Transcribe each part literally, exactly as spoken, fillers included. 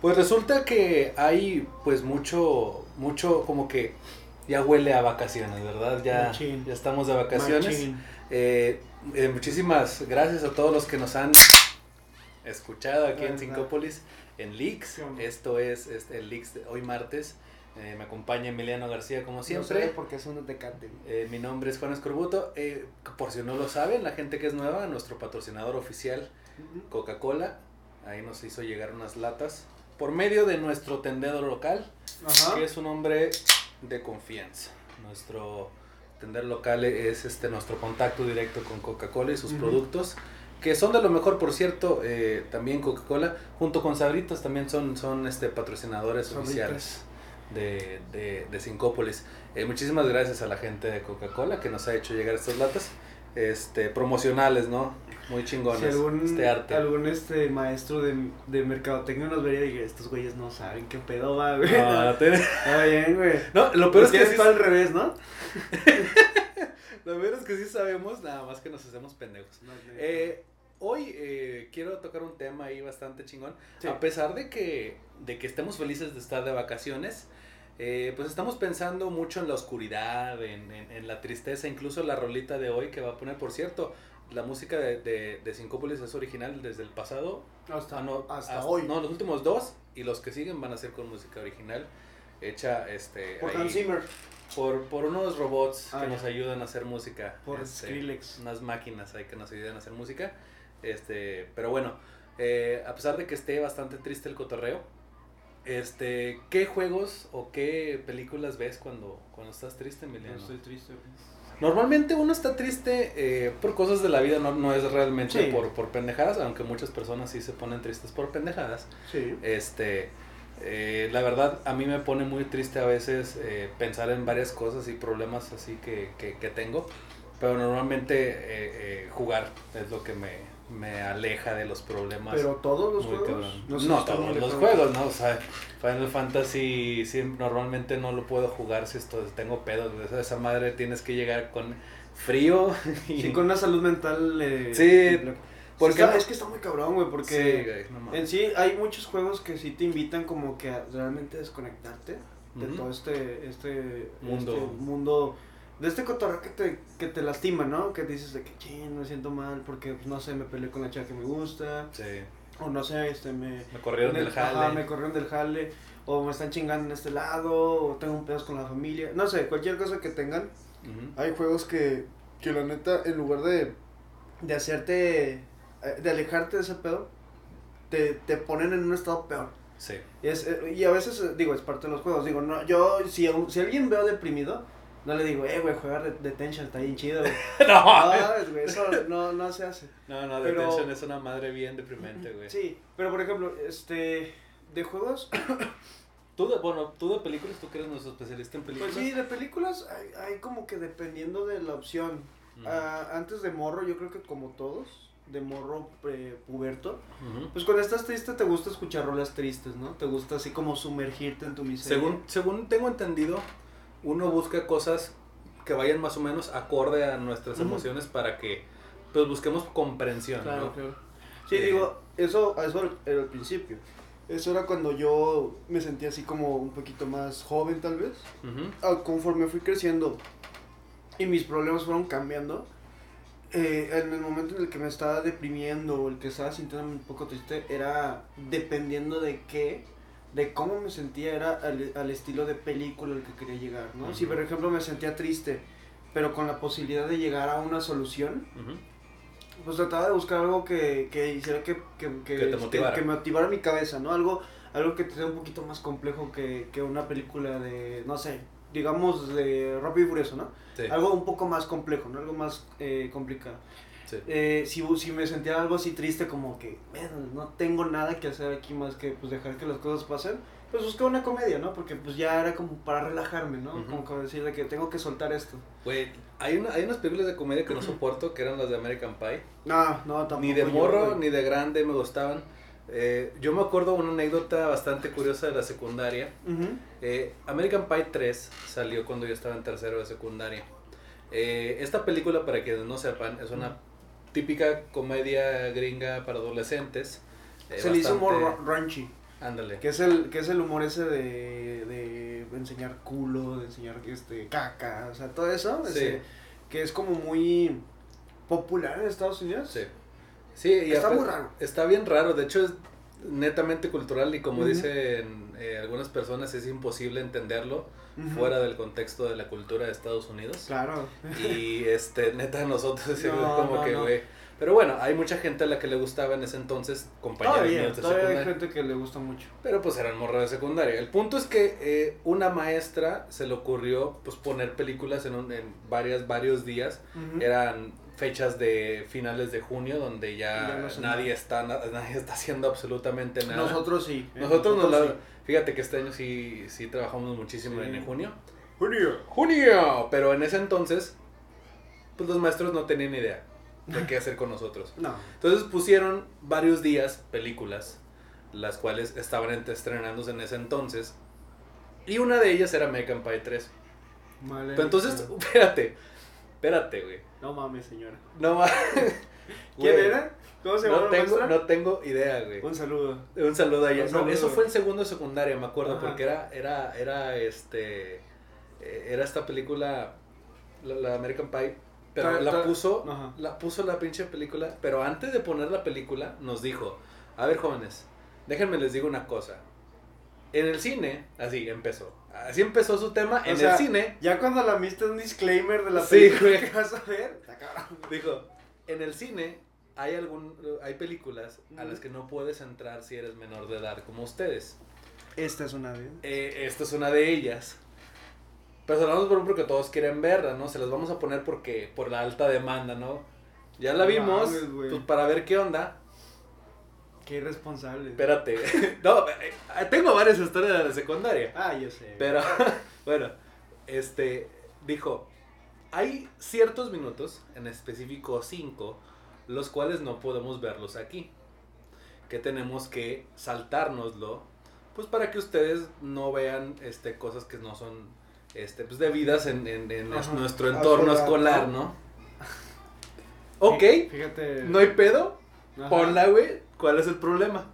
Pues resulta que hay pues mucho, mucho como que ya huele a vacaciones, ¿verdad? Ya, ya estamos de vacaciones. Eh, eh, muchísimas gracias a todos los que nos han escuchado aquí en Sincópolis, en Leaks. Esto es, es el Leaks de hoy martes. Eh, me acompaña Emiliano García como siempre. No sé porque es un Tecate. Eh, mi nombre es Juan Escorbuto. Eh, por si no lo saben, la gente que es nueva, nuestro patrocinador oficial, uh-huh. Coca-Cola, ahí nos hizo llegar unas latas por medio de nuestro tendero local, uh-huh. que es un hombre de confianza. Nuestro tendero local es este nuestro contacto directo con Coca-Cola y sus uh-huh. productos, que son de lo mejor, por cierto. Eh, también Coca-Cola junto con Sabritas también son, son este patrocinadores Sabritas. oficiales de, de, de Sincópolis. Eh, muchísimas gracias a la gente de Coca-Cola que nos ha hecho llegar estas latas este promocionales, ¿no? Muy chingones. Si algún, este arte. algún este maestro de, de mercadotecnia nos vería y diría, estos güeyes no saben qué pedo va, güey. No, no, te... Está bien, güey. No, lo peor es que está sí... al revés, ¿no? Lo peor es que sí sabemos, nada más que nos hacemos pendejos. No, no, no. Eh, hoy eh, quiero tocar un tema ahí bastante chingón. Sí. A pesar de que, de que estemos felices de estar de vacaciones, eh, pues estamos pensando mucho en la oscuridad, en, en, en la tristeza. Incluso la rolita de hoy que va a poner, por cierto, la música de, de, de Sincópolis es original desde el pasado hasta, ah, no, hasta, hasta hoy. No, los últimos dos y los que siguen van a ser con música original hecha este por ahí, Hans Zimmer. Por, por unos robots ah, que ya. nos ayudan a hacer música. Por este, Skrillex. Unas máquinas ahí que nos ayudan a hacer música. Este, pero bueno, eh, a pesar de que esté bastante triste el cotorreo, este, ¿qué juegos o qué películas ves cuando, cuando estás triste, Emiliano? No estoy triste. Normalmente uno está triste eh, por cosas de la vida, no, no es realmente sí. por, por pendejadas, aunque muchas personas sí se ponen tristes por pendejadas. Sí. Este, eh, la verdad, a mí me pone muy triste a veces eh, pensar en varias cosas y problemas así que, que, que tengo, pero normalmente eh, eh, jugar es lo que me... me aleja de los problemas. Pero todos los juegos no, no todos los juegos, no, o sea, Final Fantasy siempre, normalmente no lo puedo jugar si esto tengo pedos, esa madre tienes que llegar con frío y sí, con una salud mental eh, sí, porque está, es que está muy cabrón, güey, porque sí, güey, no en sí hay muchos juegos que sí te invitan como que a realmente desconectarte de uh-huh. todo este este mundo este mundo de este cotorreo que te, que te lastima, ¿no? Que dices de que, ching, me siento mal porque, pues, no sé, me peleé con la chica que me gusta. Sí. O no sé, este, me... Me corrieron el, del jale. Ajá, me corrieron del jale. O me están chingando en este lado, o tengo un pedo con la familia. No sé, cualquier cosa que tengan. Uh-huh. Hay juegos que, que la neta, en lugar de, de hacerte, de alejarte de ese pedo, te, te ponen en un estado peor. Sí. Y, es, y a veces, digo, es parte de los juegos. Digo, no, yo, si, si alguien veo deprimido... No le digo, eh, güey, jugar de, de Detention está bien chido, güey. no, no, güey, eso no, no se hace. No, no, pero, Detention es una madre bien deprimente, güey. Sí, pero por ejemplo, este, de juegos... tú de, bueno, tú de películas, tú que eres nuestro especialista en películas. Pues sí, de películas hay, hay como que dependiendo de la opción. Uh-huh. Uh, antes de morro, yo creo que como todos, de morro eh, puberto, uh-huh. pues cuando estás triste te gusta escuchar rolas tristes, ¿no? Te gusta así como sumergirte en tu miseria. Según, según tengo entendido... uno busca cosas que vayan más o menos acorde a nuestras uh-huh. emociones para que pues busquemos comprensión, claro, ¿no? Claro. Sí, eh, digo, eso, eso era el principio. Eso era cuando yo me sentía así como un poquito más joven tal vez. Uh-huh. Conforme fui creciendo y mis problemas fueron cambiando, eh, en el momento en el que me estaba deprimiendo o el que estaba sintiéndome un poco triste, era dependiendo de qué... de cómo me sentía era al, al estilo de película al que quería llegar, ¿no? Uh-huh. Si por ejemplo me sentía triste, pero con la posibilidad de llegar a una solución, uh-huh. pues trataba de buscar algo que, que hiciera que, que, que, que, te motivara. que, que motivara mi cabeza, ¿no? Algo, algo que sea un poquito más complejo que, que una película de, no sé, digamos de Rápido y Furioso, ¿no? Sí. Algo un poco más complejo, ¿no? Algo más eh, complicado. Sí. Eh, si, si me sentía algo así triste como que no tengo nada que hacer aquí más que pues dejar que las cosas pasen, pues busqué una comedia, ¿no? Porque pues ya era como para relajarme, ¿no? Uh-huh. Como que decir de que tengo que soltar esto. Güey, hay, una, hay unas películas de comedia que no soporto, que eran las de American Pie. No, no, tampoco. Ni de morro, yo, ni de grande me gustaban. Eh, yo me acuerdo una anécdota bastante curiosa de la secundaria. Uh-huh. eh, American Pie tres salió cuando yo estaba en tercero de secundaria. Eh, esta película, para quienes no sepan, es una típica comedia gringa para adolescentes. Eh, Se le hizo more ranchy. Ándale. Que es el, que es el humor ese de, de enseñar culo, de enseñar este caca, o sea, todo eso, Sí. ese, que es como muy popular en Estados Unidos. Sí. Sí, y Está aparte- muy raro. Está bien raro, de hecho es netamente cultural y como Ujú. dicen eh, algunas personas es imposible entenderlo Ujú. fuera del contexto de la cultura de Estados Unidos. Claro. Y este, neta, nosotros es No, como no, que, no. güey. Pero bueno, hay mucha gente a la que le gustaba en ese entonces, compañeros Todavía, míos de todavía hay secundaria. gente que le gusta mucho. Pero pues eran morros de secundaria. El punto es que eh, una maestra se le ocurrió pues poner películas en, un, en varias, varios días. Ujú. Eran fechas de finales de junio donde ya, Ya no sé nadie, nada. está, na- nadie está haciendo absolutamente nada. Nosotros sí. ¿eh? Nosotros nos la... sí. Fíjate que este año sí, sí trabajamos muchísimo Sí. en junio. Junio. ¡Junio! Pero en ese entonces, pues los maestros no tenían idea de qué hacer con nosotros. No. Entonces pusieron varios días películas, las cuales estaban ent- estrenándose en ese entonces. Y una de ellas era American Pie tres. Vale. Pero entonces, espérate, espérate, güey. No mames, señora. No ma- ¿Quién güey, era? ¿Cómo se No llama la tengo, maestra? no tengo idea, güey. Un saludo. Un saludo allá. Un No, saludo. eso fue en segundo de secundaria, me acuerdo, Ajá. porque era, era, era, este, eh, era esta película, la, la American Pie, pero Ta- la ta- puso, Ajá. la puso la pinche película, pero antes de poner la película nos dijo, a ver jóvenes, déjenme les digo una cosa, en el cine, así empezó, así empezó su tema, O en sea, el cine, Ya cuando la viste un disclaimer de la Sí, película güey. que vas a ver, está cabrón. dijo, en el cine hay algún, hay películas a Ujú. las que no puedes entrar si eres menor de edad como ustedes. Esta es una de Eh, esta es una de ellas. Pero se la vamos a poner porque todos quieren verla, ¿no? Se las vamos a poner porque por la alta demanda, ¿no? Ya la No vimos, mames, güey. pues para ver qué onda. Qué irresponsable. Espérate. No, eh, tengo varias historias de la secundaria. Ah, yo sé. Pero, bueno, este, dijo, hay ciertos minutos, en específico cinco, los cuales no podemos verlos aquí. Que tenemos que saltárnoslo, pues para que ustedes no vean este, cosas que no son este, pues, debidas en, en, en Ajá. nuestro A entorno su edad, escolar, ¿no? ¿no? Ok, Fíjate. no hay pedo, Ajá. ponla, güey, ¿cuál es el problema?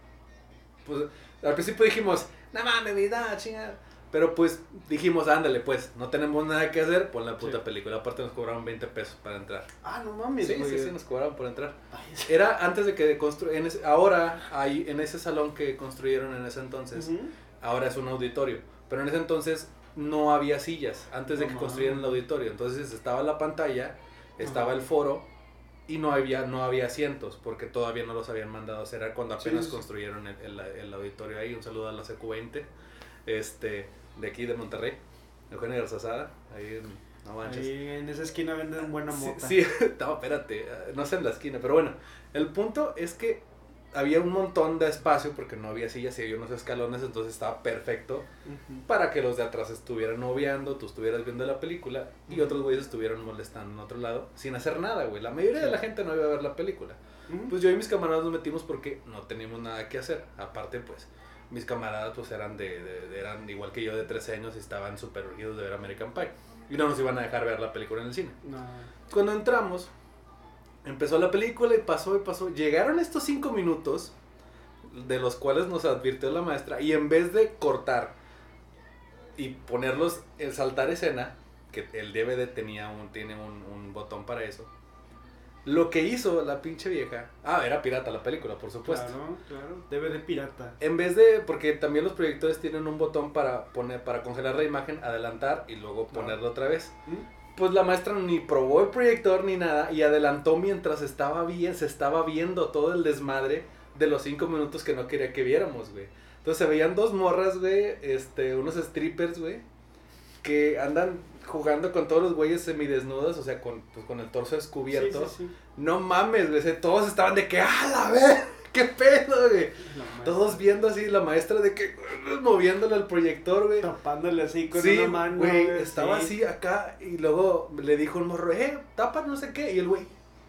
Pues al principio dijimos, no mames, mi da, chingada. Pero pues dijimos, ándale, pues, no tenemos nada que hacer, pon la puta Sí. película. Aparte nos cobraron veinte pesos para entrar. Ah, no mames, Sí, güey. sí, sí, nos cobraron por entrar. Ay, Era antes de que construyeran, ahora hay en ese salón que construyeron en ese entonces, Ujú. ahora es un auditorio, pero en ese entonces no había sillas, antes de No que mames. construyeran el auditorio, entonces estaba la pantalla, estaba Ajá. el foro y no había, no había asientos, porque todavía no los habían mandado a hacer cuando Sí, apenas sí, sí. construyeron el, el- el auditorio ahí. Un saludo a la C Q veinte, este, de aquí de Monterrey, Eugenio Garzazada, ahí en, no manches. Ahí en esa esquina venden buena Sí, mota. sí, no, espérate, no sé en la esquina, pero bueno, el punto es que había un montón de espacio porque no había sillas y había unos escalones, entonces estaba perfecto Ujú. para que los de atrás estuvieran obviando, tú estuvieras viendo la película y Ujú. otros güeyes estuvieran molestando en otro lado sin hacer nada, güey. La mayoría Sí. de la gente no iba a ver la película. Ujú. Pues yo y mis camaradas nos metimos porque no teníamos nada que hacer. Aparte, pues, mis camaradas pues eran de, de- de- eran igual que yo de trece años y estaban súper urgidos de ver American Pie. Y no nos iban a dejar ver la película en el cine. No. Cuando entramos, empezó la película y pasó y pasó. Llegaron estos cinco minutos, de los cuales nos advirtió la maestra, y en vez de cortar y ponerlos, el saltar escena, que el D V D tenía un, tiene un, un botón para eso, lo que hizo la pinche vieja, ah, era pirata la película, por supuesto. Claro, claro. Debe de pirata. En vez de, porque también los proyectores tienen un botón para poner, para congelar la imagen, adelantar y luego Claro. ponerla otra vez. ¿Mm? Pues la maestra ni probó el proyector ni nada y adelantó mientras estaba bien, se estaba viendo todo el desmadre de los cinco minutos que no quería que viéramos, güey. Entonces se veían dos morras, güey, este, unos strippers, güey, que andan jugando con todos los güeyes semidesnudos, o sea, con, pues, con el torso descubierto. Sí, sí, sí. No mames, güey, se- todos estaban de que, ¡ah, la ver! ¡Qué pedo, güey! No, mames. Todos viendo así, la maestra de que, moviéndole al proyector, güey. Tapándole así con Sí, una mano. güey, estaba sí. así acá y luego le dijo un morro, eh, tapa no sé qué, y el güey,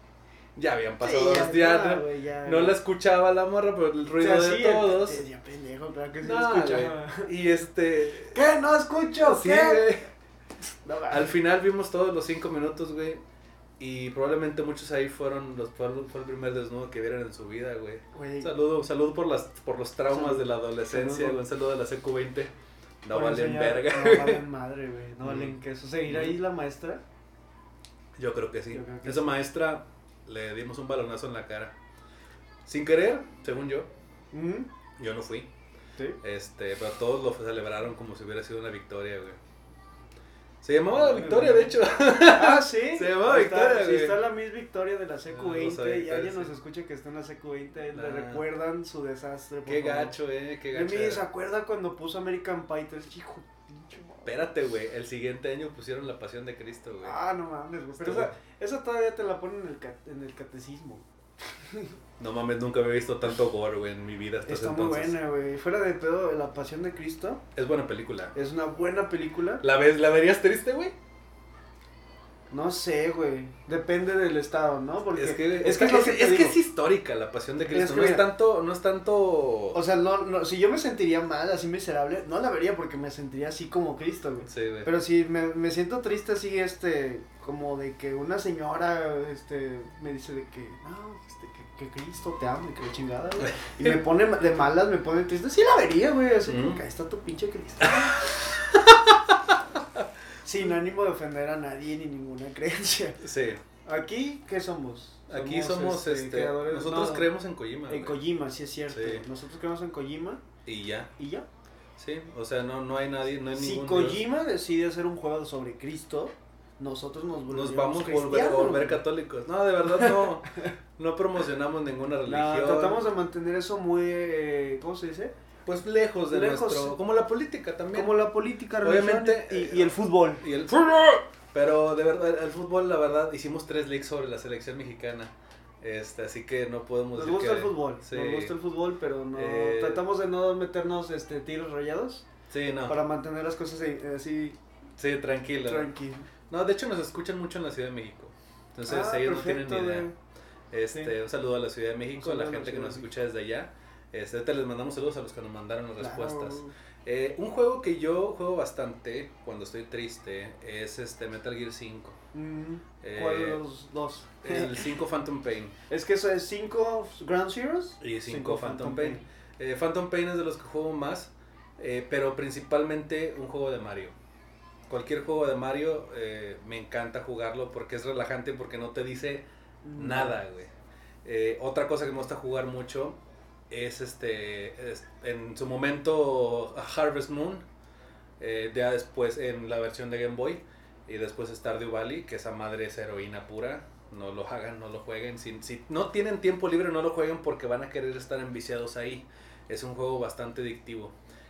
ya habían pasado Sí, dos días, ya, ¿no? güey, ya, No ya. la escuchaba la morra por el ruido O sea, de sí, todos. el- Ya pendejo, claro que sí No, lo escuchaba. güey, y este, ¿Qué? No escucho, sí, ¿qué? güey. No, Al final vimos todos los cinco minutos, güey, Y probablemente muchos ahí fueron los fue, fue el primer desnudo que vieron en su vida, güey. Un saludo, saludo por las por los traumas salud, de la adolescencia, salud. Un saludo de la C Q veinte. No por valen verga. No valen madre, güey. No valen queso. ¿Seguirá ahí la maestra? Yo creo que sí. Creo que Esa sí. maestra le dimos un balonazo en la cara. Sin querer, según yo. ¿Mm? Yo no fui. Sí. Este, pero todos lo celebraron como si hubiera sido una victoria, güey. Se llamaba la Victoria, de hecho. Ah, sí. Se llamaba Ahí Victoria, está, güey. sí, está la Miss Victoria de la C Q veinte. Ah, no y alguien sí. nos escucha que está en la C Q veinte. Nah. Le recuerdan su desastre. Por Qué favor. gacho, eh. Qué De gacho. mí, ¿se acuerda cuando puso American Pie tres? Hijo, pinche madre. Espérate, güey. El siguiente año pusieron La Pasión de Cristo, güey. Ah, no mames, güey. Pero Estuvo- esa, esa todavía te la ponen en el, ca- en el catecismo. No mames, nunca había visto tanto gore, güey, en mi vida hasta ese Está muy entonces. buena, güey. Fuera de pedo, La Pasión de Cristo Es buena película. es una buena película. ¿La ves, la verías triste, güey? No sé, güey. Depende del estado, ¿no? Porque Es que es, es, que es, lo que, es, te es que digo. es histórica La Pasión de Cristo. Es que no es mira, tanto, no es tanto. O sea, no, no, si yo me sentiría mal, así miserable, no la vería porque me sentiría así como Cristo, güey. Sí, güey. Pero si me, me siento triste así, este, como de que una señora, este, me dice de que, no, este, que, que Cristo te ama y que la chingada, güey. Y me pone de malas, me pone triste, sí la vería, güey, así como Mm. que ahí está tu pinche Cristo. Sin ánimo de ofender a nadie ni ninguna creencia. Sí. Aquí, ¿qué somos? Aquí somos, este, creadores- nosotros no, creemos en Kojima. En güey. Kojima, sí es cierto. Sí. Nosotros creemos en Kojima Y ya. y ya. Sí, o sea, no, no hay nadie, no hay Si ningún Kojima decide hacer un juego sobre Cristo, nosotros nos Dios. volvemos Nos vamos a volver, a cristianos, volver güey. católicos. No, de verdad no, no promocionamos ninguna religión. No, tratamos de mantener eso muy, eh, ¿cómo se dice? Pues lejos de Lejos. nuestro, como la política también. Como la política, Obviamente, religión y, eh, y el fútbol. Y el pero de verdad, el fútbol, la verdad, hicimos tres leaks sobre la selección mexicana. Este, así que no podemos Nos decir gusta que- el fútbol, Sí, nos gusta el fútbol, pero no Eh, tratamos de no meternos este tiros rayados sí, no. para mantener las cosas ahí- así Sí, tranquilo. tranquilas. No, de hecho nos escuchan mucho en la Ciudad de México. Entonces Ah, ellos perfecto, no tienen idea. güey. Este, Sí. un saludo a la Ciudad de México, Un a la saludo a la gente que Ciudad nos de escucha desde allá. Este, ahorita les mandamos saludos a los que nos mandaron las Claro. respuestas. Eh, un juego que yo juego bastante cuando estoy triste es este Metal Gear cinco. Mm, Eh, ¿Cuál de los dos? El cinco Phantom Pain Es que eso es cinco Ground Zeroes y cinco Phantom Pain. Eh, Phantom Pain es de los que juego más, eh, pero principalmente un juego de Mario. Cualquier juego de Mario eh, me encanta jugarlo porque es relajante, porque no te dice Mm. nada, güey. Eh, otra cosa que me gusta jugar mucho es este, es- en su momento Harvest Moon, eh, ya después en la versión de Game Boy, y después Stardew Valley, que esa madre es heroína pura. No lo hagan, no lo jueguen. Si, si no tienen tiempo libre, no lo jueguen porque van a querer estar enviciados ahí. Es un juego bastante adictivo.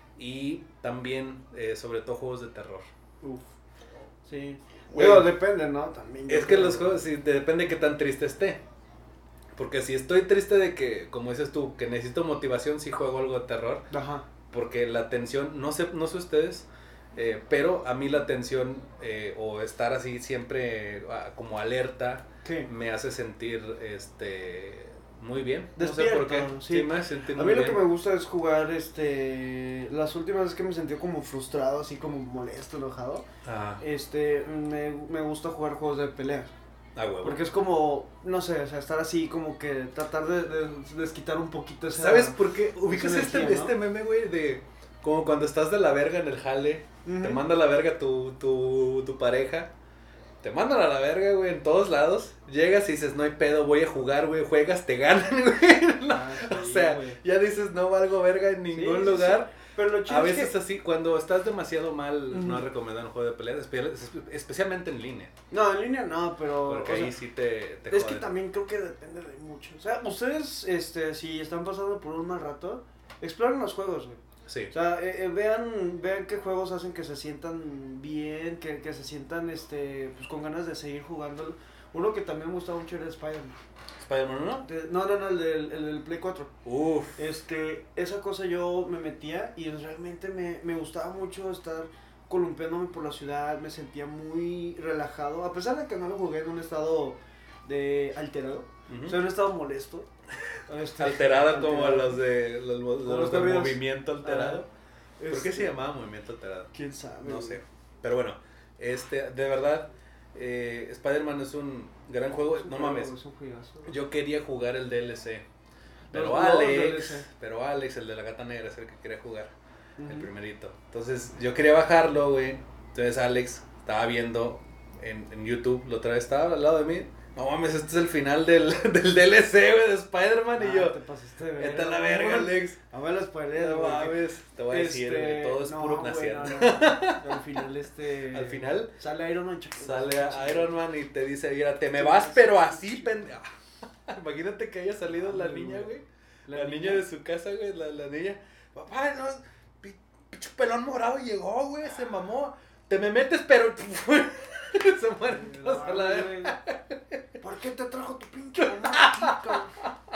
Y también, eh, sobre todo, juegos de terror. Uf. Sí. Güey. Pero depende, ¿no? También. yo Es que creo. los juegos, sí, depende de qué tan triste esté. Porque si estoy triste de que, como dices tú, que necesito motivación, sí juego algo de terror. Ajá. Porque la tensión, no sé, no sé ustedes, eh, pero a mí la tensión eh, o estar así siempre ah, como alerta Sí. me hace sentir este muy bien. Despierto, no sé por qué. sí. me hace sentir A muy mí lo bien. que me gusta es jugar, este, las últimas veces que me sentí como frustrado, así como molesto, enojado, Ah, este, me, me gusta jugar juegos de pelea, ah, huevo. porque es como, no sé, o sea, estar así como que tratar de, de desquitar un poquito esa... ¿Sabes por qué? Ubicas esa este, energía, ¿no? este meme, güey, de como cuando estás de la verga en el jale, Ujú. te manda a la verga tu, tu, tu pareja, te mandan a la verga, güey, en todos lados, llegas y dices, no hay pedo, voy a jugar, güey, juegas, te ganan, güey, no, Ah, o sí, sea, güey. ya dices, no valgo verga en ningún Sí, sí, lugar. sí. Pero lo chido A es veces que... así, cuando estás demasiado mal, Ujú. no es recomendable un juego de peleas, espe- especialmente en línea, No, en línea no, pero... porque o sea, ahí sí te, te es que joden. también creo que depende de mucho. O sea, ustedes, este, si están pasando por un mal rato, exploren los juegos, güey. Sí, O sea, eh, eh, vean, vean qué juegos hacen que se sientan bien, que, que se sientan, este, pues con ganas de seguir jugando. Uno que también me gustaba mucho era Spider-Man. Spider-Man uno, De- No, no, no, el del, el del Play cuatro. uff, Este, esa cosa yo me metía y realmente me, me gustaba mucho estar columpiándome por la ciudad, me sentía muy relajado, a pesar de que no lo jugué en un estado de alterado, o sea, en un estado molesto. Este, alterada como alterado. los de los, los, Como los los del corridos. movimiento alterado. Ah, ¿Por qué este, se llamaba movimiento alterado? ¿Quién sabe? No güey? sé. Pero bueno, este, de verdad, eh, Spider-Man es un gran juego, no juego, mames. Es un juegazo. Yo quería jugar el D L C. Pero Los Alex, D L C. pero Alex, el de la gata negra, es el que quería jugar. Uh-huh. El primerito. Entonces yo quería bajarlo, güey. Entonces Alex estaba viendo en, en YouTube, la otra vez estaba al lado de mí. No mames, este es el final del, del D L C, güey, de Spider-Man. Ah, y yo, te pasaste de verga. vete a la verga, Alex. No me lo spoilees, No güey. mames, te voy a decir, Este, güey, todo es no, puro güey, naciendo. no, no. Al final, este. Al final Sale Iron Man, chico. sale a Iron Man y te dice, mira, te me vas, pero así, pendejo. Imagínate que haya salido la niña, güey. La, la niña? niña de su casa, güey, la, la niña. Papá, no, pinche pelón morado llegó, güey, se mamó. Te me metes, pero se mueren todos a la vez. ¿Por qué te trajo tu pinche mamá?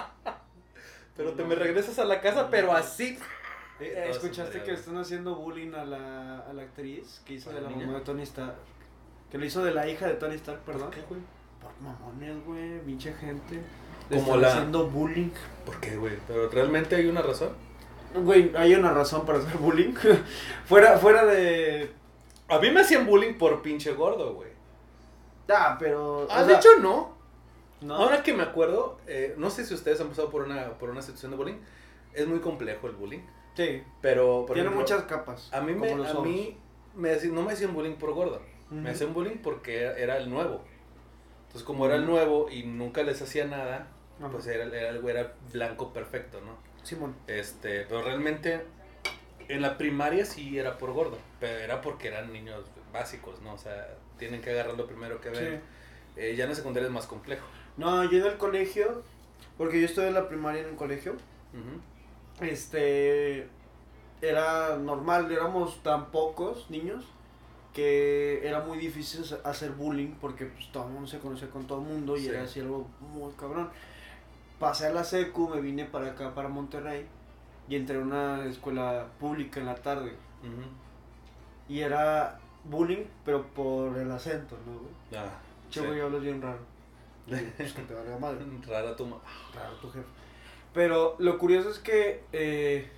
Pero te me regresas a la casa, pero así. Eh, ¿Escuchaste que están haciendo bullying a la, a la actriz que hizo de la mamá de Tony Stark? Que lo hizo de la hija de Tony Stark, perdón. ¿Por qué, güey? Por mamones, güey, pinche gente. Como la... haciendo bullying. ¿Por qué, güey? ¿Pero realmente hay una razón? Güey, hay una razón para hacer bullying. fuera, fuera de... A mí me hacían bullying por pinche gordo, güey. Ah, pero... Ah, de sea, hecho no. No. Ahora que me acuerdo, eh, no sé si ustedes han pasado por una, por una situación de bullying. Es muy complejo el bullying. Sí. Pero, por Tiene ejemplo, muchas capas. A mí, me, a mí me, no me hacían bullying por gordo. Uh-huh. Me hacían bullying porque era, era el nuevo. Entonces, como uh-huh. era el nuevo y nunca les hacía nada, uh-huh. pues era, era, era blanco perfecto, ¿no? Simón. Este, pero realmente en la primaria sí era por gordo, pero era porque eran niños básicos, ¿no? O sea, tienen que agarrar lo primero que ven. Sí. Eh, ya en la secundaria es más complejo. No, yo en el colegio, porque yo estuve en la primaria en el colegio, uh-huh. este, era normal, éramos tan pocos niños que era muy difícil hacer bullying porque pues todo el mundo se conocía con todo el mundo y sí. Era así algo muy cabrón. Pasé a la secu, me vine para acá, para Monterrey, y entré a una escuela pública en la tarde. Uh-huh. Y era bullying, pero por el acento, ¿no, güey? Ah, che, güey, sí. Hablas bien raro. Pues que te valga madre. Rara tu ma- Raro tu jefe. Pero lo curioso es que eh,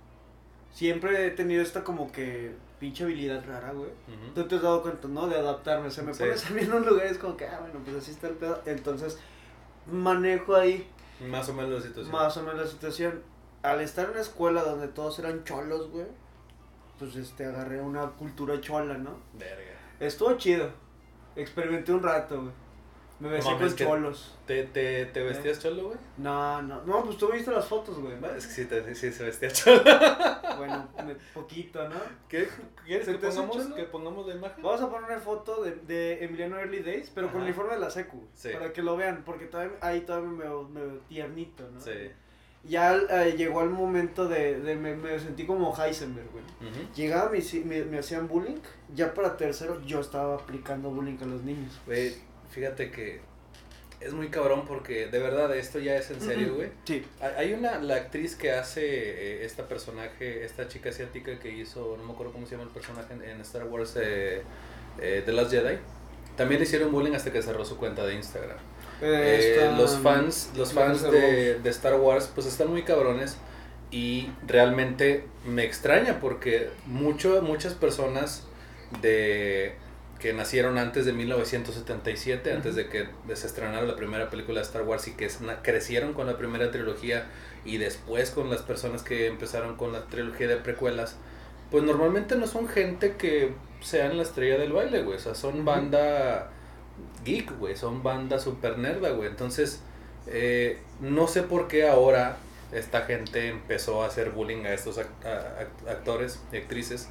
siempre he tenido esta como que pinche habilidad rara, güey. Uh-huh. Tú te has dado cuenta, ¿no? De adaptarme. O sea, me sí. pones a mí en un lugar y es como que, ah, bueno, pues así está el pedo. Entonces, manejo ahí. Más o menos la situación. Más o menos la situación. Al estar en una escuela donde todos eran cholos, güey, pues este, agarré una cultura chola, ¿no? Verga. Estuvo chido. Experimenté un rato, güey. Me besé no, con cholos. ¿Te, te, te vestías ¿Eh? cholo, güey? No, no, no, pues tú viste las fotos, güey. Es que sí, te, sí se vestía cholo. Bueno, poquito, ¿no? ¿Qué? ¿Quieres que pongamos, que pongamos la imagen? Vamos a poner una foto de, de Emiliano Early Days, pero Ajá. con el uniforme de la secu. Sí. Para que lo vean, porque todavía, ahí todavía me veo, me veo tiernito, ¿no? Sí. Ya eh, llegó el momento de, de me, me sentí como Heisenberg, güey. Uh-huh. Llegaba, me, me, me hacían bullying, ya para tercero yo estaba aplicando bullying a los niños. Güey, fíjate que es muy cabrón porque de verdad esto ya es en serio, güey. Sí. Hay una, la actriz que hace eh, esta personaje, esta chica asiática que hizo, no me acuerdo cómo se llama el personaje en, en Star Wars, eh, eh, The Last Jedi. También le hicieron bullying hasta que cerró su cuenta de Instagram. Eh, eh, los fans, los fans de, de Star Wars pues están muy cabrones y realmente me extraña porque mucho, muchas personas de... que nacieron antes de mil novecientos setenta y siete, uh-huh. antes de que se estrenara la primera película de Star Wars y que crecieron con la primera trilogía y después con las personas que empezaron con la trilogía de precuelas, pues normalmente no son gente que sean la estrella del baile, güey, o sea, son uh-huh. banda geek, güey, son banda super nerda, güey, entonces eh, no sé por qué ahora esta gente empezó a hacer bullying a estos act- a- actores y actrices.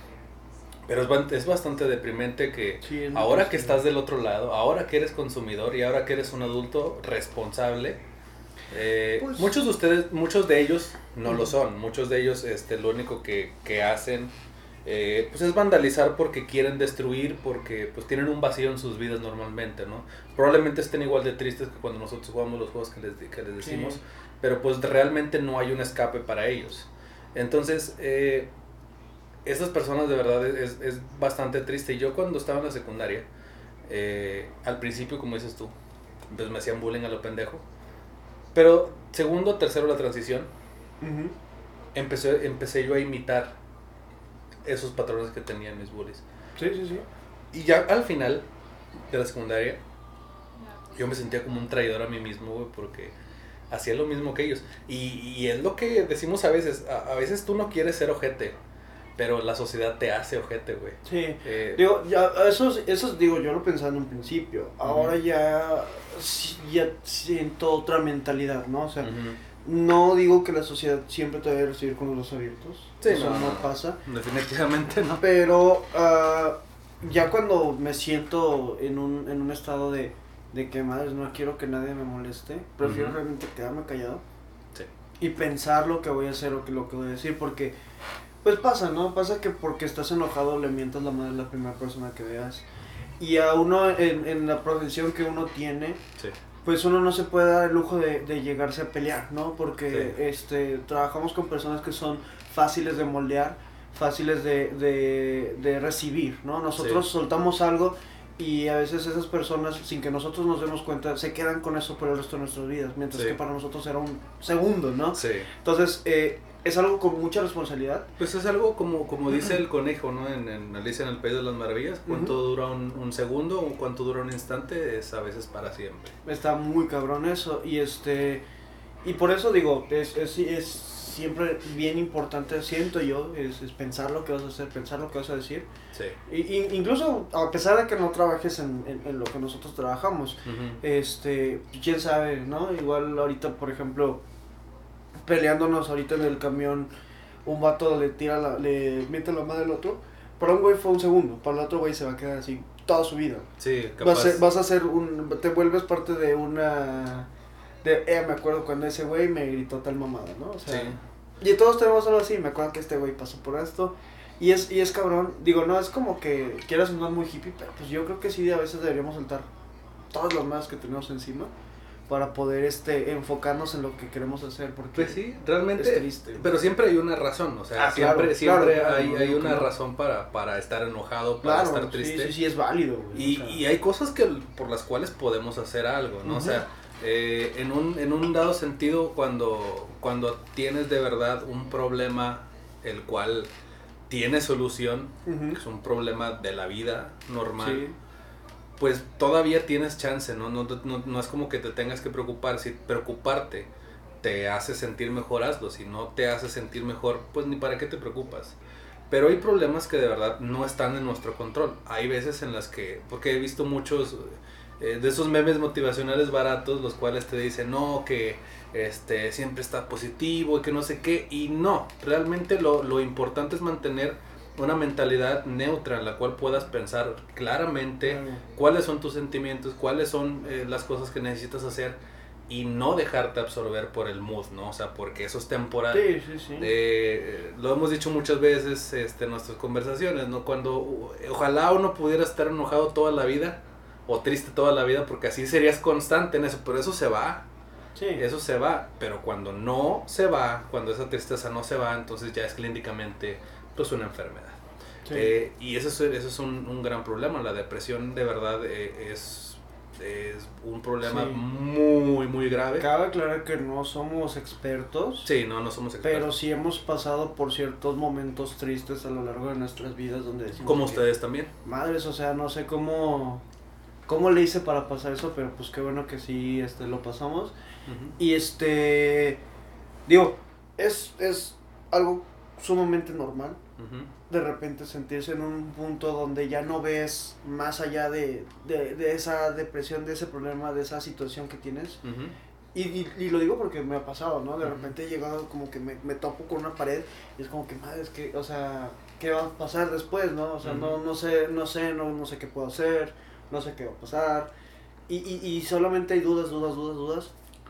Pero es, es bastante deprimente que sí, ahora que estás del otro lado, ahora que eres consumidor y ahora que eres un adulto responsable, eh, pues, muchos de ustedes, muchos de ellos no uh-huh. lo son, muchos de ellos este, lo único que, que hacen eh, pues es vandalizar porque quieren destruir, porque pues tienen un vacío en sus vidas normalmente, ¿no? Probablemente estén igual de tristes que cuando nosotros jugamos los juegos que les, que les decimos, sí. pero pues realmente no hay un escape para ellos. Entonces, eh, esas personas de verdad es, es bastante triste. Y yo cuando estaba en la secundaria, eh, al principio, como dices tú, pues me hacían bullying a lo pendejo. Pero segundo, tercero, la transición, uh-huh. empecé, empecé yo a imitar esos patrones que tenían mis bullies. Sí, sí, sí. Y ya al final de la secundaria, yo me sentía como un traidor a mí mismo, güey, porque hacía lo mismo que ellos. Y, y es lo que decimos a veces, a, a veces tú no quieres ser ojete, pero la sociedad te hace ojete, güey. Sí, eh, digo, ya, eso, eso digo, yo lo pensaba en un principio, ahora uh-huh. ya, ya siento otra mentalidad, ¿no? O sea, uh-huh. no digo que la sociedad siempre te vaya a recibir con los brazos abiertos, sí, eso no, no, no pasa. Definitivamente no. Pero uh, ya cuando me siento en un, en un estado de, de que, madre, no quiero que nadie me moleste, prefiero uh-huh. realmente quedarme callado sí. y pensar lo que voy a hacer o que, lo que voy a decir, porque... Pues pasa, ¿no? Pasa que porque estás enojado le mientas la madre a la primera persona que veas. Y a uno, en, en la profesión que uno tiene, sí. pues uno no se puede dar el lujo de, de llegarse a pelear, ¿no? Porque sí. este trabajamos con personas que son fáciles de moldear, fáciles de, de, de recibir, ¿no? Nosotros sí. soltamos algo y a veces esas personas, sin que nosotros nos demos cuenta, se quedan con eso por el resto de nuestras vidas, mientras sí. que para nosotros era un segundo, ¿no? Sí. Entonces, eh... es algo con mucha responsabilidad. Pues es algo como, como dice el conejo, ¿no? En, en Alicia en el País de las Maravillas. ¿Cuánto uh-huh. dura un, un segundo o cuánto dura un instante? Es a veces para siempre. Está muy cabrón eso. Y este y por eso digo, es, es, es siempre bien importante, siento yo, es, es pensar lo que vas a hacer, pensar lo que vas a decir. Sí. Y, y incluso a pesar de que no trabajes en, en, en lo que nosotros trabajamos, uh-huh. este quién sabe, ¿no? Igual ahorita, por ejemplo, peleándonos ahorita en el camión, un vato le tira la, le mete la madre al otro, para un güey fue un segundo, para el otro güey se va a quedar así toda su vida. Sí, capaz. Vas a, vas a ser un, te vuelves parte de una, de, eh, me acuerdo cuando ese güey me gritó tal mamada, ¿no? O sea, sí. Y todos tenemos algo así, me acuerdo que este güey pasó por esto, y es, y es cabrón, digo, no es como que quieras sonar muy hippie, pero pues yo creo que sí, a veces deberíamos soltar todas las madas que tenemos encima, para poder este enfocarnos en lo que queremos hacer, porque pues sí, realmente es triste. Pero siempre hay una razón, o sea, ah, siempre, claro, siempre claro, hay, claro, hay una claro. razón para, para estar enojado, para claro, estar triste. Sí, sí, sí, es válido. Güey, y, o sea. y hay cosas que por las cuales podemos hacer algo, ¿no? Uh-huh. O sea, eh, en, un, en un dado sentido, cuando, cuando tienes de verdad un problema el cual tiene solución, uh-huh. que es un problema de la vida normal, sí. pues todavía tienes chance, ¿no? No, no, no es como que te tengas que preocupar. Si preocuparte te hace sentir mejor, hazlo. Si no te hace sentir mejor, pues ni para qué te preocupas. Pero hay problemas que de verdad no están en nuestro control. Hay veces en las que, porque he visto muchos eh, de esos memes motivacionales baratos, los cuales te dicen, no, que este siempre está positivo y que no sé qué. Y no, realmente lo, lo importante es mantener una mentalidad neutra en la cual puedas pensar claramente uh-huh. cuáles son tus sentimientos, cuáles son eh, las cosas que necesitas hacer y no dejarte absorber por el mood, ¿no? O sea, porque eso es temporal. Sí, sí, sí. Eh, lo hemos dicho muchas veces este, en nuestras conversaciones, ¿no? Cuando uh, ojalá uno pudiera estar enojado toda la vida o triste toda la vida, porque así serías constante en eso, pero eso se va. Sí. Eso se va, pero cuando no se va, cuando esa tristeza no se va, entonces ya es clínicamente pues una enfermedad. Sí. Eh, y eso es, eso es un, un gran problema. La depresión de verdad eh, es, es un problema sí. muy, muy grave. Cabe aclarar que no somos expertos. Sí, no, no somos expertos. Pero sí hemos pasado por ciertos momentos tristes a lo largo de nuestras vidas donde decimos como que, ustedes también. Madres, o sea, no sé cómo, cómo le hice para pasar eso, pero pues qué bueno que sí este, lo pasamos. Uh-huh. Y este, digo, es, es algo sumamente normal. Uh-huh. De repente sentirse en un punto donde ya no ves más allá de, de, de esa depresión, de ese problema, de esa situación que tienes. Uh-huh. y, y, y lo digo porque me ha pasado, ¿no? De uh-huh. repente he llegado como que me, me topo con una pared y es como que, madre, es que, o sea, ¿qué va a pasar después, no? O sea, uh-huh. no, no sé, no sé, no, no sé qué puedo hacer, no sé qué va a pasar. Y, y, y solamente hay dudas, dudas, dudas, dudas.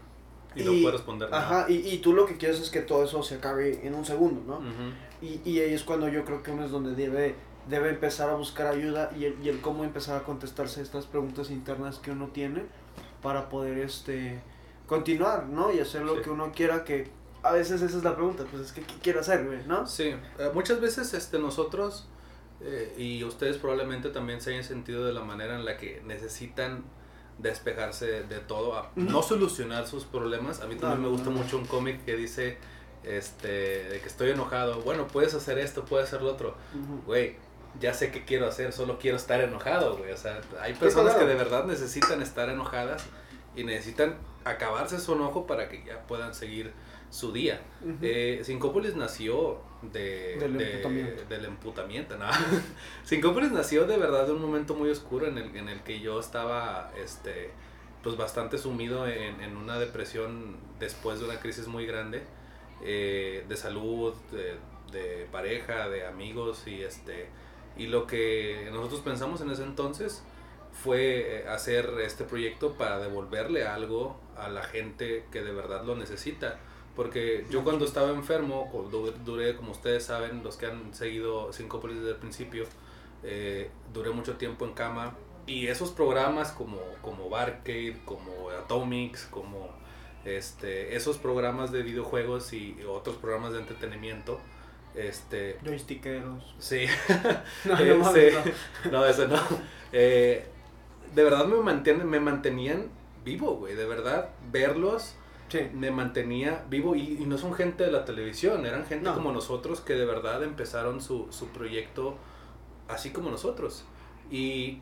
Y, y no puedes responder nada. Ajá, y, y tú lo que quieres es que todo eso se acabe en un segundo, ¿no? Uh-huh. Y, y ahí es cuando yo creo que uno es donde debe, debe empezar a buscar ayuda y el, y el cómo empezar a contestarse estas preguntas internas que uno tiene para poder este continuar, ¿no? Y hacer lo sí. que uno quiera, que a veces esa es la pregunta, pues es que ¿qué quiero hacer, güey? ¿No? Sí, eh, muchas veces este, nosotros eh, y ustedes probablemente también se hayan sentido de la manera en la que necesitan despejarse de, de todo, a uh-huh. no solucionar sus problemas. A mí también no, me gusta no, no. mucho un cómic que dice este de que estoy enojado, bueno, puedes hacer esto, puedes hacer lo otro, güey, uh-huh. ya sé qué quiero hacer, solo quiero estar enojado, güey. O sea, hay personas que de verdad necesitan estar enojadas y necesitan acabarse su enojo para que ya puedan seguir su día. Uh-huh. eh, Syncópolis nació de, del, de, emputamiento. del emputamiento, ¿no? Syncópolis nació de verdad de un momento muy oscuro en el, en el que yo estaba, este, pues bastante sumido en, en una depresión después de una crisis muy grande, eh, de salud, de, de pareja, de amigos, y este, y lo que nosotros pensamos en ese entonces fue hacer este proyecto para devolverle algo a la gente que de verdad lo necesita. Porque yo cuando estaba enfermo, duré, como ustedes saben, los que han seguido Syncópolis desde el principio, eh, duré mucho tiempo en cama. Y esos programas como, como Barcade, como Atomics, como este, esos programas de videojuegos y otros programas de entretenimiento, este... Joystickeros. Sí. no, eh, no, sí. no. no, eso no. Eh, de verdad me, mantienen, me mantenían vivo, güey. De verdad, verlos... Sí. Me mantenía vivo y, y no son gente de la televisión, eran gente no. como nosotros que de verdad empezaron su, su proyecto así como nosotros. Y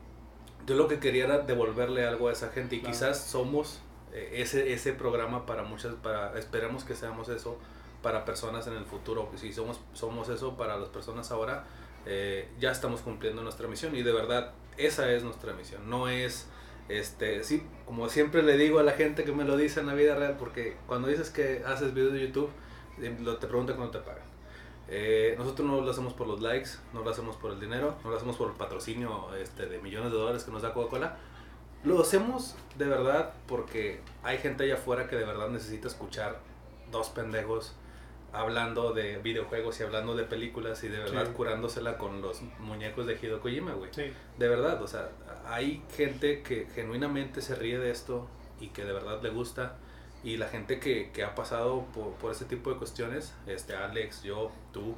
yo lo que quería era devolverle algo a esa gente y claro. quizás somos eh, ese, ese programa para muchas, para esperemos que seamos eso para personas en el futuro. Si somos, somos eso para las personas ahora, eh, ya estamos cumpliendo nuestra misión y de verdad esa es nuestra misión, no es... Este, sí, como siempre le digo a la gente que me lo dice en la vida real, porque cuando dices que haces videos de YouTube, lo, te preguntan cuándo te pagan. Eh, nosotros no lo hacemos por los likes, no lo hacemos por el dinero, no lo hacemos por el patrocinio este, de millones de dólares que nos da Coca-Cola. Lo hacemos de verdad porque hay gente allá afuera que de verdad necesita escuchar dos pendejos hablando de videojuegos y hablando de películas y de verdad sí. curándosela con los muñecos de Hideo Kojima, güey. Sí. De verdad, o sea, hay gente que genuinamente se ríe de esto y que de verdad le gusta, y la gente que, que ha pasado por, por ese tipo de cuestiones, este, Alex, yo, tú,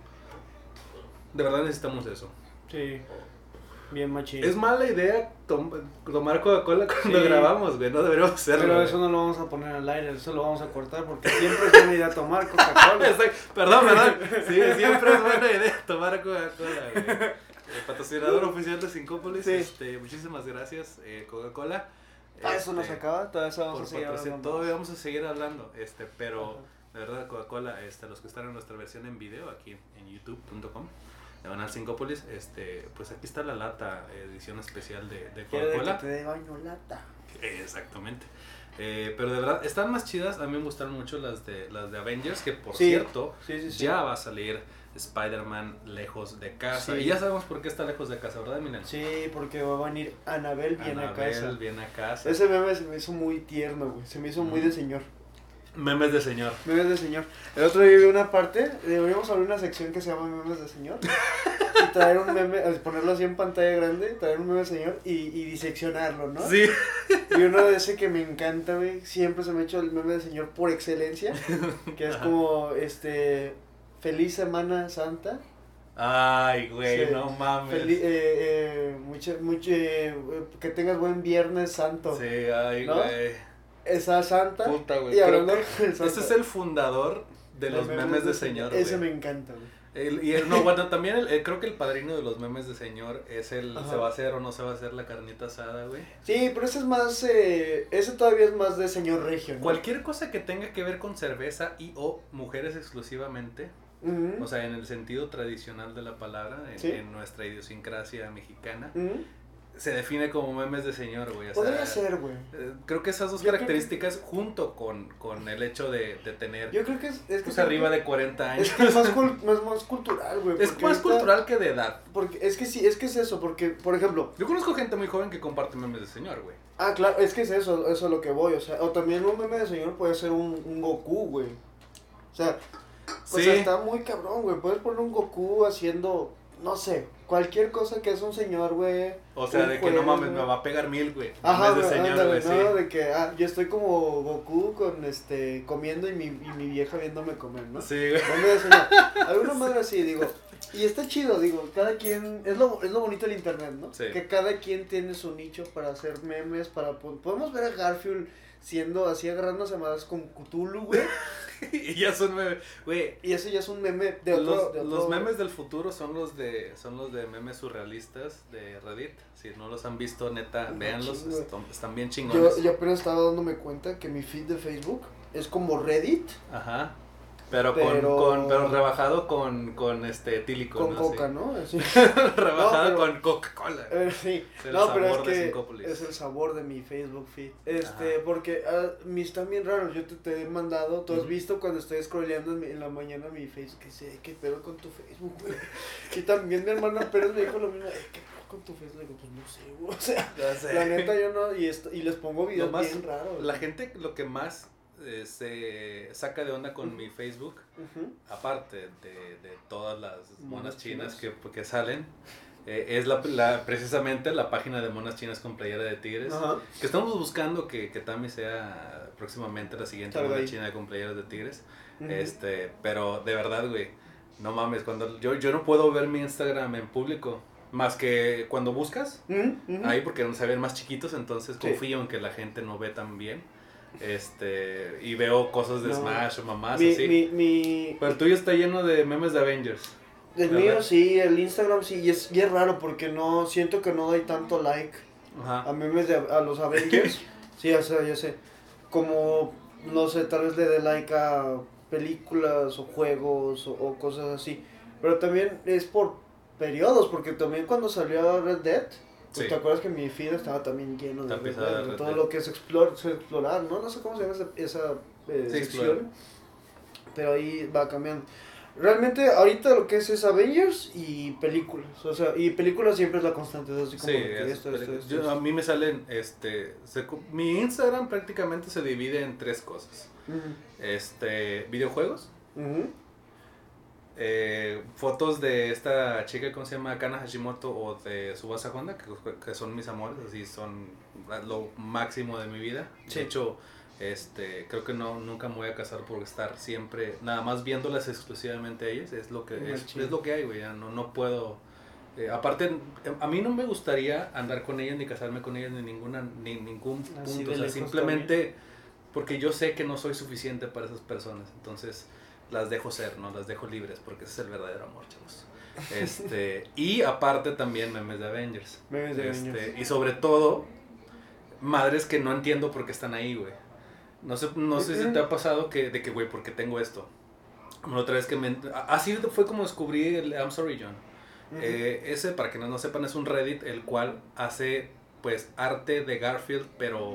de verdad necesitamos eso. Sí. Bien machín. Es mala idea tom- tomar Coca-Cola cuando sí. grabamos, güey, no deberíamos hacerlo. Pero güey. eso no lo vamos a poner al aire, eso lo vamos a cortar porque siempre es buena idea tomar Coca-Cola. Perdón, perdón. Sí, siempre es buena idea tomar Coca-Cola, güey. El patrocinador oficial de Syncópolis, sí. este, muchísimas gracias, eh, Coca-Cola. Ah, eso nos acaba, todavía eso vamos por a seguir hablando. Todavía vamos a seguir hablando, este, pero de verdad Coca-Cola, este, los que están en nuestra versión en video aquí en youtube punto com. Diagonal Syncópolis, este, pues aquí está la lata, edición especial de, de Coca-Cola. Que te dé baño lata. Exactamente. Eh, pero de verdad, están más chidas. A mí me gustaron mucho las de las de Avengers, que por sí, cierto, sí, sí, sí. ya va a salir Spider-Man lejos de casa. Sí. Y ya sabemos por qué está lejos de casa, ¿verdad, Emiliano? Sí, porque va a venir Anabel viene a casa. Anabel viene a casa. Ese meme se me hizo muy tierno, güey. Se me hizo mm. muy de señor. Memes de señor. Memes de señor. El otro día vi una parte, deberíamos abrir una sección que se llama memes de señor. Y traer un meme, ponerlo así en pantalla grande, traer un meme de señor y, y diseccionarlo, ¿no? Sí. Y uno de ese que me encanta, güey, siempre se me ha hecho el meme de señor por excelencia, que es como, este, feliz Semana Santa. Ay, güey, sí. No mames. Feliz, eh, eh, mucho, mucho, eh, que tengas buen Viernes Santo. Sí, ay, ¿no? Güey. Esa Santa. Puta, güey. Y hablando de Santa. Ese es el fundador de los, los memes, memes de, de señor, Ese güey. me encanta, güey. El, y el, no, bueno, también el, el, creo que el padrino de los memes de señor es el, Ajá. se va a hacer o no se va a hacer la carnita asada, güey. Sí, pero ese es más, eh, ese todavía es más de señor regio, ¿no? Cualquier cosa que tenga que ver con cerveza y o mujeres exclusivamente, uh-huh. o sea, en el sentido tradicional de la palabra, en, ¿sí? en nuestra idiosincrasia mexicana, uh-huh. se define como memes de señor, güey. Podría sea, ser, güey. Eh, creo que esas dos yo características que... junto con, con el hecho de, de tener... Yo creo que es... es que pues arriba que... de cuarenta años. Es que es más, cul... es más cultural, güey. Es más ahorita... cultural que de edad. Porque es que sí, es que es eso, porque, por ejemplo... Yo conozco gente muy joven que comparte memes de señor, güey. Ah, claro, es que es eso, eso es lo que voy, o sea, o también un meme de señor puede ser un, un Goku, güey. O sea, sí. O sea, está muy cabrón, güey. Puedes poner un Goku haciendo... No sé, cualquier cosa que es un señor, güey. O sea, de que juez, no mames, me va a pegar mil, güey. Ajá, güey, de señor, ándale, güey, no, sí. de que, ah, yo estoy como Goku con, este, comiendo y mi, y mi vieja viéndome comer, ¿no? Sí, güey. De señor. Alguna madre así, digo, y está chido, digo, cada quien, es lo, es lo bonito del internet, ¿no? Sí. Que cada quien tiene su nicho para hacer memes, para, podemos ver a Garfield siendo así agarrándose más con Cthulhu, güey. Y ya son memes, güey. Y eso ya es un meme de otro, Los, de otro... los memes del futuro son los de son los de memes surrealistas de Reddit. Si no los han visto, neta, No, véanlos, chingo. están, están bien chingones. Yo, yo apenas estaba dándome cuenta que mi feed de Facebook es como Reddit. Ajá. Pero, Pero- Con, con pero rebajado con con este etílico, Con ¿no? coca, Sí. ¿no? Así. Rebajado No, pero- con Coca-Cola. Eh, sí, El no, pero es sabor de que Sincópolis. es el sabor de mi Facebook feed. Este, Ajá. porque ah, mis están bien raros. Yo te, te he mandado, tú has Ujú. visto cuando estoy scrolleando en, mi- en la mañana mi Facebook, que sé, ¿qué pedo con tu Facebook, güey? Y también mi hermana Pérez me dijo lo mismo, eh, ¿qué pedo con tu Facebook? Le digo, pues no sé, güey. O sea, Ya sé. la neta yo no, y, esto, y les pongo videos Lo más- bien raros. La gente lo que más eh, se saca de onda con Ujú. mi Facebook, Ujú. aparte de, de todas las monas Monas chinas chinas. que, que salen, eh, es la, la- precisamente la página de monas chinas con playera de tigres. Ajá. Que estamos buscando que, que Tami sea próximamente la siguiente Salga mona ahí. china con playeras de tigres. Ujú. Este, pero de verdad, güey, no mames, cuando yo, yo no puedo ver mi Instagram en público, más que cuando buscas, Ujú, ujú. ahí porque se ven más chiquitos, entonces Sí. confío en que la gente no ve tan bien. Este, y veo cosas de No. Smash o mamás mi, así. mi, mi, Pero el tuyo está lleno de memes de Avengers. el ¿verdad? mío sí, el Instagram sí, y es bien raro porque no, siento que no doy tanto like Ajá. a memes de a los Avengers. Sí, ya sé, ya sé. Como, no sé, tal vez le dé like a películas o juegos o, o cosas así. Pero también es por periodos, porque también cuando salió Red Dead, pues Sí. te acuerdas que mi feed estaba también lleno de Está Red pesada Dead, de Red todo Dead. lo que es explore, explorar, ¿no? No sé cómo se llama esa, esa eh, Sí, sección. Explorer. Pero ahí va cambiando. Realmente ahorita lo que es es Avengers y películas, o sea, y películas siempre es la constante, es así como Sí, de que es- esto, esto, esto, yo- esto. a mí me salen, este, se co- mi Instagram prácticamente se divide en tres cosas. Ujú, Este, videojuegos, ujú. eh, fotos de esta chica, ¿cómo se llama? Kana Hashimoto o de Subasa Honda, que, que son mis amores, así son lo máximo de mi vida. Sí. De hecho, este, creo que no, nunca me voy a casar por estar siempre, nada más viéndolas exclusivamente a ellas, es lo que, Muy es, chido. es lo que hay, güey, ya no, no puedo... eh, aparte, a mí no me gustaría andar con ellas, ni casarme con ellas, ni ninguna, ni ningún Así punto, de o sea, lejos simplemente porque yo sé que no soy suficiente para esas personas, entonces las dejo ser, ¿no? Las dejo libres, porque ese es el verdadero amor, chavos. Este, y aparte también memes de Avengers. Memes de Este, Avengers. Y sobre todo, madres que no entiendo por qué están ahí, güey. No sé, no sé si te ha pasado que, de que, güey, ¿por qué tengo esto? Como la otra vez que me... Así fue como descubrí el I'm Sorry John. Ujú. Eh, ese, para que no, no sepan, es un Reddit el cual hace, pues, arte de Garfield, pero,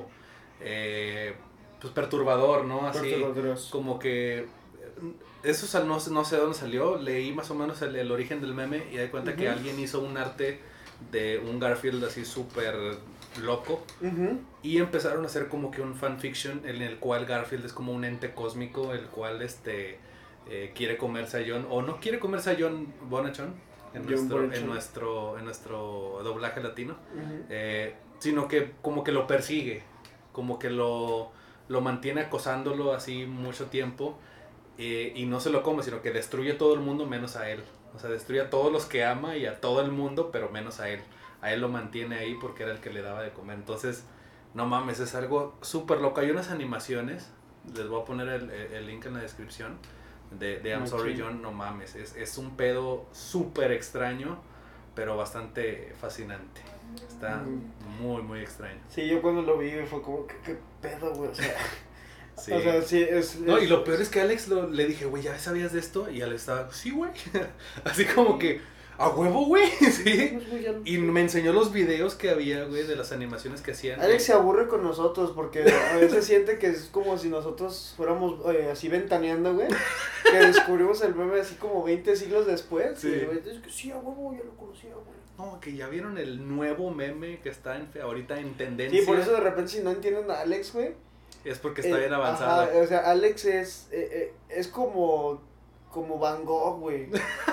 eh, pues, perturbador, ¿no? Así, Perturbadoras. como que... eh, Eso sal- no, sé- no sé de dónde salió, leí más o menos el, el origen del meme y di cuenta que Ujú. alguien hizo un arte de un Garfield así súper loco Ujú. y empezaron a hacer como que un fanfiction en el cual Garfield es como un ente cósmico el cual este eh, quiere comerse a John o no quiere comerse a John Bonachon en, John nuestro, Bonachon. en nuestro en nuestro doblaje latino, Ujú. eh, sino que como que lo persigue, como que lo, lo mantiene acosándolo así mucho tiempo, eh, y no se lo come, sino que destruye a todo el mundo menos a él. O sea, destruye a todos los que ama y a todo el mundo, pero menos a él. A él lo mantiene ahí porque era el que le daba de comer. Entonces, no mames, es algo súper loco. Hay unas animaciones, les voy a poner el, el link en la descripción, de, de I'm Muy Sorry chido. John, no mames. Es, es un pedo súper extraño, pero bastante fascinante. Está Mm. muy, muy extraño. Sí, yo cuando lo vi fue como, ¿qué, qué pedo, güey? O sea, Sí. o sea, sí, es... No, es- y lo peor es que Alex lo, le dije, güey, ¿ya sabías de esto? Y Alex estaba, sí, güey. Así como que, a huevo, güey, sí. Pues, güey, ya no- Y me enseñó los videos que había, güey, de las animaciones que hacían. Alex se aburre con nosotros porque a veces siente que es como si nosotros fuéramos eh, así ventaneando, güey. Que descubrimos el meme así como veinte siglos después. Sí. Y el güey dice que sí, a huevo, ya lo conocía, güey. No, que ya vieron el nuevo meme que está en, ahorita en tendencia. Sí, por eso de repente si no entienden a Alex, güey. Es porque está eh, bien avanzado. ajá, o sea, Alex es, eh, eh, es como, como Van Gogh, güey.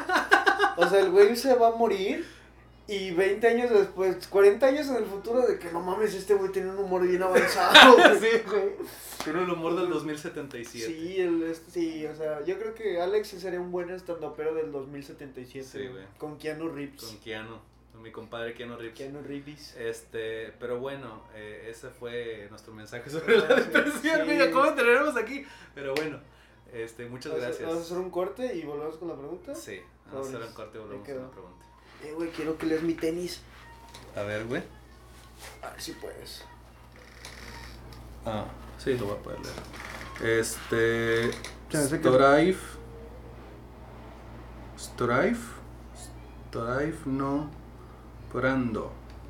O sea, el güey se va a morir y veinte años después, cuarenta años en el futuro de que no mames, este güey tiene un humor bien avanzado, güey. Sí, güey. Tiene el humor del dos mil setenta y siete. Sí, el, es- sí, o sea, yo creo que Alex sí sería un buen estandopero del dos mil setenta y siete. Sí, güey. Con Keanu Reeves. Con Keanu. mi compadre Keanu Reeves. Keanu Reeves. Este, pero bueno, eh, ese fue nuestro mensaje sobre la depresión. Sí. Mira, ¿cómo tenemos aquí? Pero bueno, este, muchas ¿Vas, gracias. ¿Vas a hacer un corte y volvemos con la pregunta? Sí, vamos a hacer un corte y volvemos con la pregunta. Eh, güey, quiero que leas mi tenis. A ver, güey. A ver si puedes. Ah, sí, lo voy a poder leer. Este, Strive. Strive. Strive, no. Brando.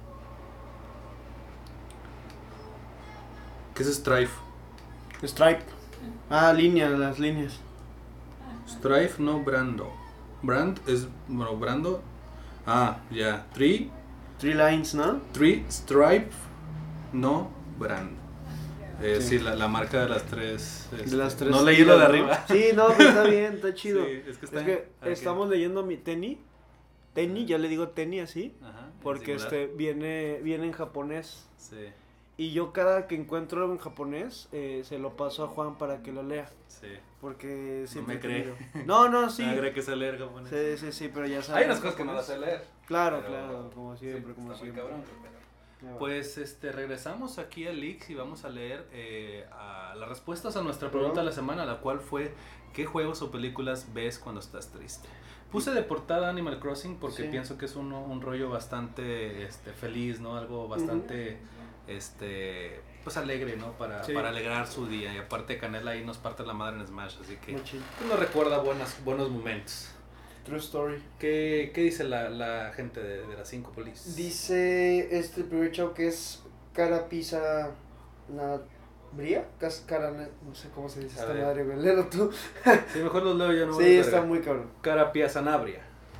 ¿Qué es Strive? Stripe. Ah, líneas, las líneas. Strive, no Brando. Brand es, bueno, Brando. Ah, ya. Yeah. Three. Three lines, ¿no? Three Stripe, no Brand. Eh, sí, sí la, la marca de las tres. Este, de las tres. No leí lo de arriba. Sí, no, pero está bien, está chido. Sí, es que, está es que estamos leyendo mi tenis. Tenis, ya le digo tenis así. Ajá, porque este viene, viene en japonés. Sí. Y yo cada que encuentro algo en japonés, eh, se lo paso a Juan para que lo lea. Sí. Porque no me cree. No, no, sí. No cree que sé leer japonés. Sí, sí, sí, pero ya sabes. Hay unas cosas que no las sé leer. Claro, pero, claro, como siempre, sí, como siempre. Cabrón, pero... Pues este regresamos aquí a Leaks y vamos a leer eh, a las respuestas a nuestra pregunta de la semana, la cual fue ¿qué juegos o películas ves cuando estás triste? Puse de portada Animal Crossing porque sí. pienso que es un, un rollo bastante este, feliz, ¿no? Algo bastante uh-huh. este pues alegre, ¿no? Para, sí. para alegrar su día. Y aparte Canela ahí nos parte la madre en Smash, así que pues, nos recuerda buenas, buenos momentos. True story. ¿Qué, qué dice la, la gente de, de las cinco polis? Dice este primer chavo que es Cara Pisa Nabria, Cara, no sé cómo se dice esta madre, güey, léelo tú. Sí, mejor los leo yo, no. Sí, está muy cabrón. Cara Pisa Sanabria.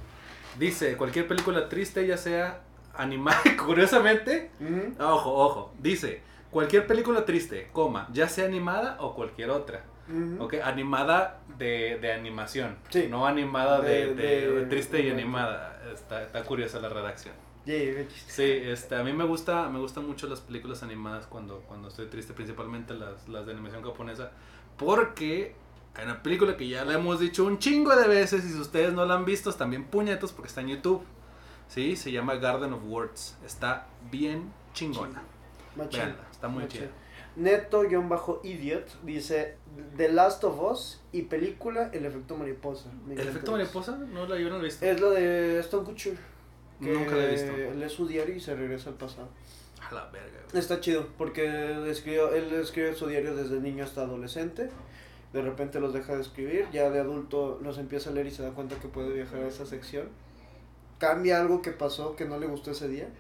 Dice, cualquier película triste, ya sea animada, curiosamente, uh-huh. ojo, ojo, dice, cualquier película triste, coma, ya sea animada o cualquier otra. Uh-huh. Okay, animada de, de animación, sí. no animada de, de, de, de triste de, y animada. Está, está curiosa la redacción. Yeah, sí, este, a mí me gusta, me gustan mucho las películas animadas cuando, cuando estoy triste, principalmente las, las de animación japonesa, porque hay una película que ya la hemos dicho un chingo de veces y si ustedes no la han visto están bien puñetos porque está en YouTube. Sí, se llama Garden of Words, está bien chingona. Veanla, está muy chida. Neto-idiot dice The Last of Us y película El Efecto Mariposa. ¿El Efecto Mariposa? No la yo no la he visto. Es lo de Stone Kutcher. Que nunca la he visto. Lee su diario y se regresa al pasado. A la verga, güey. Está chido porque escribió, él escribe su diario desde niño hasta adolescente. De repente los deja de escribir, ya de adulto los empieza a leer y se da cuenta que puede viajar a esa sección. Cambia algo que pasó que no le gustó ese día.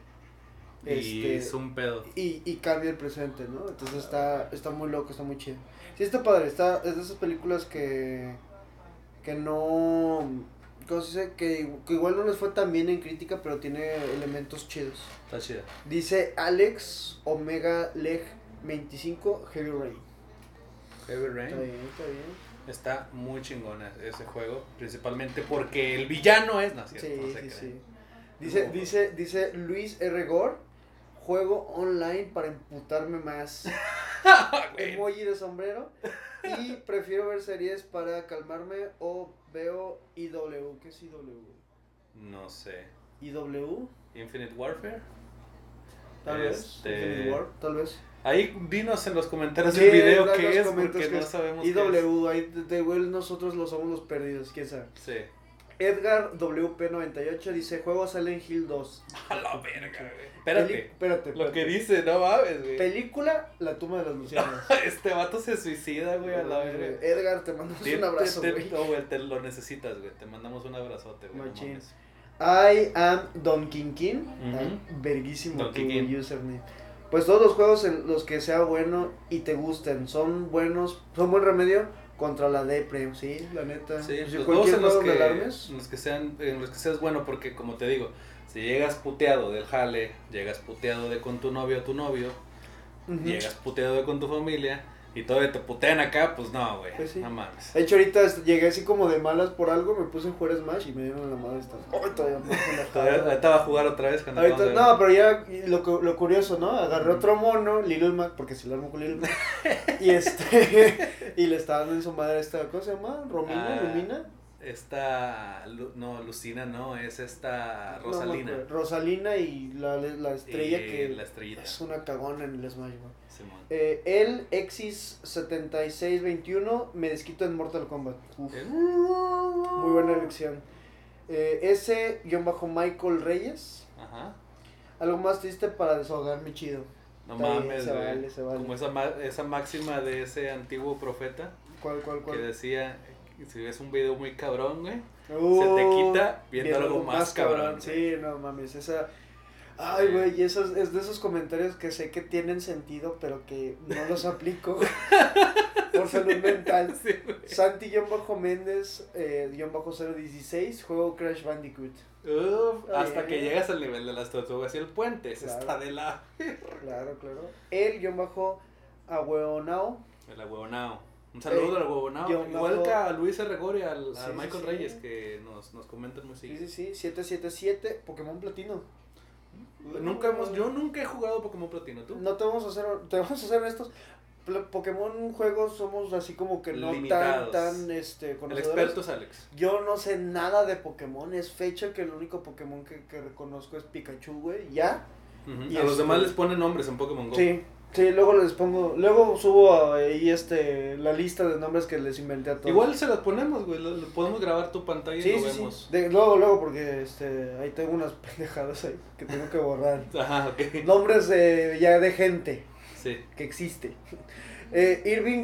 Y este, es un pedo. Y, y cambia el presente, ¿no? Entonces está, está muy loco, está muy chido. Sí, está padre, está, es de esas películas que, que no, ¿cómo se dice? Que, que igual no les fue tan bien en crítica, pero tiene elementos chidos. Está chida. Dice Alex Omega Leg veinticinco Heavy Rain. Heavy Rain. Está bien, está bien. Está muy chingona ese juego, principalmente porque el villano es, no, ¿cierto? Sí, no sé sí, qué. sí. Dice, no. dice, dice Luis R. Gore, juego online para emputarme más. Emoji de sombrero. Y prefiero ver series para calmarme o veo I W. ¿Qué es I W? No sé. ¿I W? Infinite Warfare. Tal este... vez. Infinite War, tal vez. Ahí dinos en los comentarios sí, del video qué es, porque que no es sabemos I W, qué es. ahí de igual nosotros lo somos los perdidos, quién sabe. Sí. Edgar W P noventa y ocho dice, juego Silent Hill dos. A la verga, güey. Espérate, Peli- espérate, espérate. Lo que dice, no mames, güey. Película, La tumba de las lucianas. Este vato se suicida, güey, a la verga. Edgar, te mandamos te, un abrazo, te, güey. No, güey, te lo necesitas, güey. Te mandamos un abrazote, güey. Machín. I am Don King King. Uh-huh. Verguísimo Don tu King. username. Pues todos los juegos en los que sea bueno y te gusten son buenos, son buen remedio contra la depre, sí, la neta. Sí, pues los juegos en los, que, alarmes, en los que sean, en los que seas bueno, porque como te digo, si llegas puteado del jale, llegas puteado de con tu novio o tu novio, uh-huh. llegas puteado de con tu familia y todavía te putean acá, pues no, güey, pues sí. No mames. De hecho ahorita llegué así como de malas por algo, me puse a jugar Smash y me dieron la madre esta. Oh, todavía me Ahorita va a jugar otra vez. Cuando ahorita, no, pero ya lo, lo curioso, ¿no? Agarré otro mono, Little Mac, porque si lo armo con Little Mac, y este, y le estaba dando en su madre esta, ¿cómo se llama? ¿Romina? Ah, ¿Lumina? esta, no, Lucina no, es esta Rosalina. No, Rosalina y la, la estrella y que la estrellita. Es una cagona en el Smash, güey. Simón. Eh, el Exis setenta y seis veintiuno me desquito en Mortal Kombat. Uf. ¿Eh? Muy buena elección. Eh, S-Michael Reyes. Ajá. Algo más triste para desahogarme chido. No Está bien, mames, se güey. vale, se vale. Como esa, ma- esa máxima de ese antiguo profeta ¿Cuál, cuál, cuál? que decía, si ves un video muy cabrón, güey, Uh, se te quita viendo algo más cabrón. Sí, no mames, esa... Ay, güey, y eso es de esos comentarios que sé que tienen sentido, pero que no los aplico por salud mental. Sí, Santi-Méndez, eh, guión bajo cero dieciséis, juego Crash Bandicoot. Uf, hasta Ay, que ay, llegas al nivel de las tortugas y el puente, ese Claro. está de la... Claro, claro. El guión bajo Ahueonao. El ahuevonao. Un saludo Eh, al ahuevonao. yo Igual bajo- que a Luis R. Gore y al, Sí, a sí, Michael sí. Reyes, que nos, nos comentan muy Sí, seguido. sí, sí, siete siete siete, Pokémon Platino. Nunca hemos, yo nunca he jugado Pokémon Platino, ¿tú? No te vamos a hacer, te vamos a hacer estos Pokémon juegos somos así como que no Limitados. tan, tan, este, El conocedores. experto es Alex. Yo no sé nada de Pokémon, es fecha que el único Pokémon que, que reconozco es Pikachu, güey, ya. Ujú. Y A los este- demás les ponen nombres en Pokémon Go. Sí, sí, luego les pongo, luego subo ahí este, la lista de nombres que les inventé a todos. Igual se las ponemos, güey. lo- lo podemos grabar tu pantalla Sí, y lo sí, sí. vemos. De- luego, luego, porque este, ahí tengo unas pendejadas ahí que tengo que borrar. Ajá, ok. Nombres de, ya de gente Sí. que existe. Eh,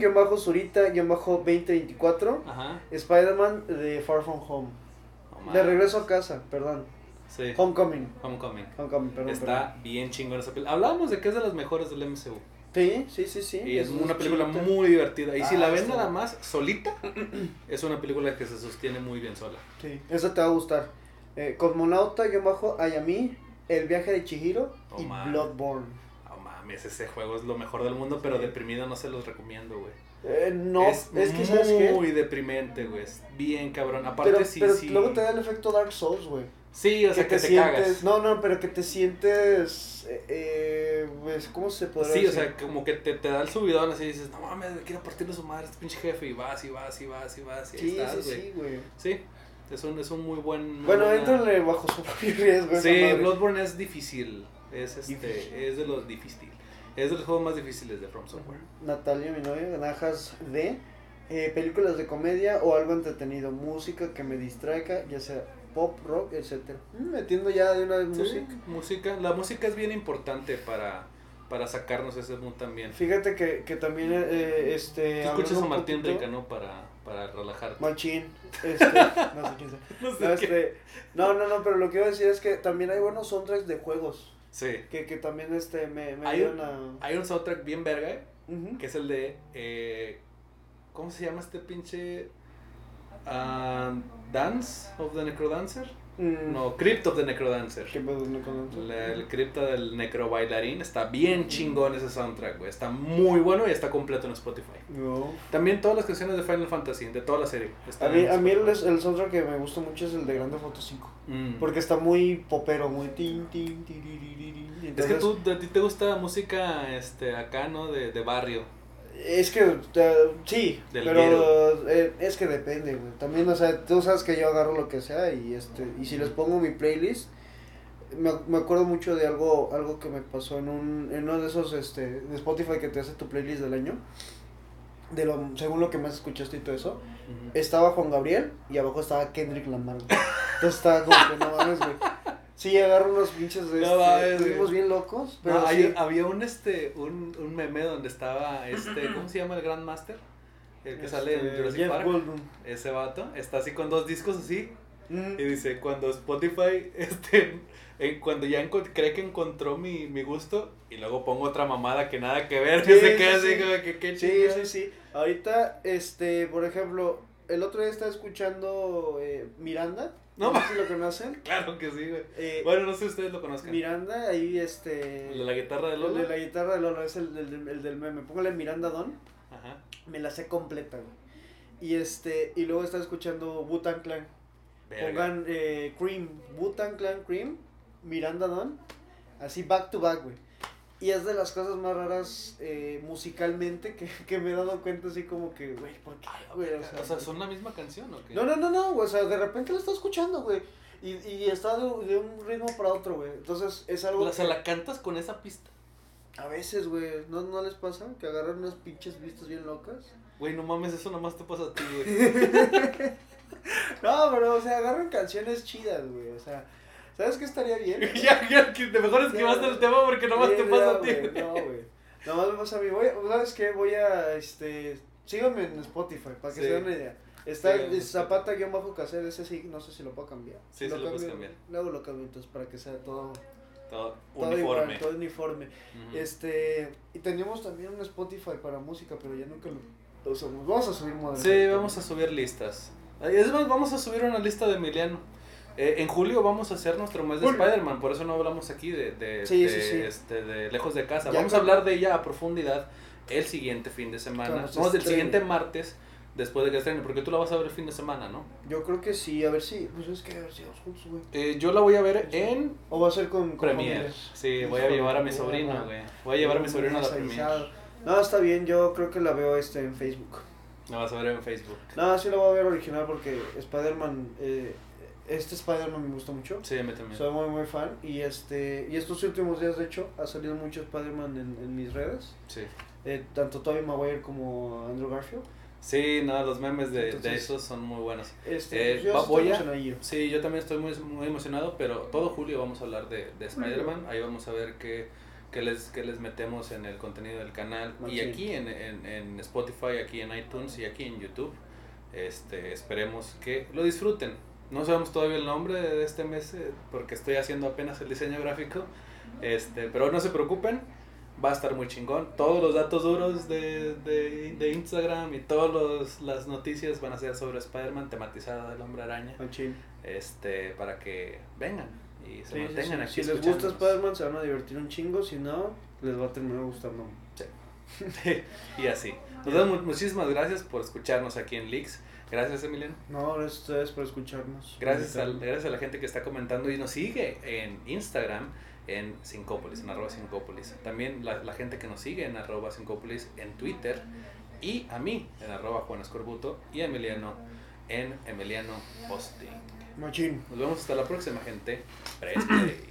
Irving-Zurita-veinte veinticuatro. Ajá. Spider-Man de Far From Home. No De mames. regreso a casa, perdón. Sí. Homecoming. Homecoming. Homecoming, perdón. Está bien chingón esa película. Hablábamos de que es de las mejores del M C U. perdón. Sí, sí, sí, sí. Y es una película chidita. muy divertida. Y si Ah, la ven sí. nada más solita, es una película que se sostiene muy bien sola. Sí, esa te va a gustar. Eh, Cosmonauta-Ayami, El viaje de Chihiro Oh, y man. Bloodborne. No mames, ese juego es lo mejor del mundo, pero deprimido no se los recomiendo, güey. Eh, no, es, es, que ¿sabes qué? muy deprimente, güey. Es bien cabrón. Aparte, Pero, sí, pero sí. luego te da el efecto Dark Souls, güey. Sí, o sea, que, te, sientes, cagas. no, no, pero que te sientes, eh, eh, pues, ¿cómo se podría Sí, o decir? sea, como que te, te da el subidón así y dices, no mames, me quiero partirle su madre a este pinche jefe. Y vas, y vas, y vas, y vas, y ahí Sí, estás, sí, güey. sí, güey. Sí, es un, es un muy buen... muy Bueno, buena- éntrale bajo su propio riesgo. esa Sí, madre. Bloodborne es difícil. Es este, Difícil. es de los difíciles. Es de los juegos más difíciles de From Software. Natalia, mi novia, Najas de eh, películas de comedia o algo entretenido, música que me distraiga, ya sea pop, rock, etcétera. Mm, Metiendo ya de una vez Sí, música. música. La música es bien importante para, para sacarnos ese mood también. Fíjate que, que también eh, este Tú escuchas hablando a un Martín poquito- Rica, ¿no? Para, para relajarte. Machín, este, no sé quién sea. No sé No, qué. este, no, no, no, pero lo que iba a decir es que también hay buenos soundtracks de juegos Sí. que, que también este me, me Hay ayudan a... Hay un soundtrack bien verga, ¿eh? Ujú. Que es el de... Eh, ¿Cómo se llama este pinche...? Ah, Dance of the Necrodancer? Mm, No, Crypt of the Necrodancer. ¿Qué pedo no conozco? La- el cripta del necro bailarín está bien chingón ese soundtrack, güey. Está muy bueno y está completo en Spotify. No. También todas las canciones de Final Fantasy, de toda la serie. A están mí, en a mí el, Spotify. el soundtrack que me gusta mucho es el de Grande Foto cinco. Mm. Porque está muy popero, muy tin, tin, tiririririn. Es Entonces, que tú, a ti te gusta música este, acá, ¿no? De, de barrio. Es que, eh, sí, Del pero eh, es que depende, güey. También, o sea, tú sabes que yo agarro lo que sea y este y si les pongo mi playlist, me, me acuerdo mucho de algo algo que me pasó en un en uno de esos este de Spotify que te hace tu playlist del año. De lo según lo que más escuchaste y todo eso, Ujú. estaba Juan Gabriel y abajo estaba Kendrick Lamar. Güey. Entonces estaba como que no mames, güey. Sí, agarro unos pinches de No este, mames, güey. estuvimos bien locos, pero No, hay- sí. había un este un, un meme donde estaba este ¿cómo se llama el Grandmaster? El que sale en Este, Jurassic Jeff Park. Goldblum. Ese vato está así con dos discos así Mm. y dice, cuando Spotify este eh, cuando ya enco- cree que encontró mi, mi gusto y luego pongo otra mamada que nada que ver, Sí, que se queda sí, así sí. como que qué Sí, chingada. sí, sí. Ahorita, este, por ejemplo, el otro día estaba escuchando eh, Miranda. No, No sé si lo conocen. Claro que sí, güey. Eh, Bueno, no sé si ustedes lo conozcan. Miranda, ahí este. ¿El de la guitarra de el Lola? de la guitarra de Lola, es el, el, el del meme. Póngale Miranda Don. Ajá. Me la sé completa, güey. Y este, y luego estaba escuchando Wu-Tang Clan. Verga. Pongan eh, Cream, Wu-Tang Clan Cream, Miranda Don. Así back to back, güey. Y es de las cosas más raras eh, musicalmente que, que me he dado cuenta así como que, güey, ¿por qué, güey? O sea, o sea, ¿son la misma canción o qué? No, no, no, no, güey, o sea, de repente lo está escuchando, güey. Y, y está de, de un ritmo para otro, güey. Entonces es algo... O sea, que... ¿la cantas con esa pista? A veces, güey, ¿no, ¿no les pasa? Que agarran unas pinches vistas bien locas. Güey, no mames, eso nomás te pasa a ti, güey. No, pero, o sea, agarran canciones chidas, güey, o sea... ¿Sabes qué estaría bien? ya, ya, que de mejor esquivaste el tema porque nomás ya, te pasa ya, a ti, güey. No, güey. Nomás me pasa a mí. Voy, ¿sabes qué? Voy a, este... Síganme en Spotify, para que Sí. se den una idea. Está Sí, el Zapata-Caser, ese sí, no sé si lo puedo cambiar. Sí, lo sí lo puedes cambiar. Luego lo cambio, entonces, para que sea todo... Todo, todo uniforme. Igual, todo uniforme. Uh-huh. Este... Y teníamos también un Spotify para música, pero ya nunca lo, lo usamos. Vamos a subir modelo. Sí, vamos a subir listas. Es más, vamos a subir una lista de Emiliano. Eh, en julio vamos a hacer nuestro mes de Julio. Spider-Man, por eso no hablamos aquí de, de, Sí, de, sí, sí. Este, de lejos de casa. Ya vamos creo- a hablar de ella a profundidad el siguiente fin de semana. Cuando se No, del estrene. siguiente martes, después de que estrene, porque tú la vas a ver el fin de semana, ¿no? Yo creo que sí, a ver si... Pues es que a ver si vamos juntos, güey. Eh, yo la voy a ver en O va a ser con... con Premiere. familias. Sí, voy a llevar a mi sobrino, Ajá. güey. Voy a llevar a mi sobrino a la Más Premiere. avisado. No, está bien, yo creo que la veo este en Facebook. La vas a ver en Facebook. No, sí la voy a ver original porque Spider-Man, eh, este Spider-Man me gusta mucho. Sí, a mí también. Soy muy muy fan y este y estos últimos días de hecho ha salido mucho Spider-Man en, en mis redes. Sí. Eh, tanto Tobey Maguire como Andrew Garfield. Sí, no, los memes de, Entonces, de esos son muy buenos. Este, Eh, pues yo va- estoy voy a- emocionadillo. Sí, yo también estoy muy, muy emocionado, pero todo julio vamos a hablar de, de Spider-Man. Ahí vamos a ver qué, qué, les, qué les metemos en el contenido del canal. Y Machín. aquí en, en, en Spotify, aquí en iTunes y aquí en YouTube. Este, esperemos que lo disfruten. No sabemos todavía el nombre de este mes eh, porque estoy haciendo apenas el diseño gráfico. Este, pero no se preocupen, va a estar muy chingón. Todos los datos duros de, de, de Instagram y todas las noticias van a ser sobre Spider-Man, tematizada del Hombre Araña. Machín. Este, para que vengan y se Sí, sí, mantengan sí. aquí. Si les gusta escuchándonos. Spider-Man se van a divertir un chingo, si no, les va a terminar gustando. Y así. Nos vemos, muchísimas gracias por escucharnos aquí en Leaks. Gracias, Emiliano. No, gracias a ustedes por escucharnos. Gracias a, gracias a la gente que está comentando y nos sigue en Instagram en Sincópolis, en arroba Sincópolis. También la, la gente que nos sigue en arroba Sincópolis en Twitter. Y a mí en arroba Juan Escorbuto y a Emiliano en Emiliano Posting. Machín. Nos vemos hasta la próxima, gente. Preste.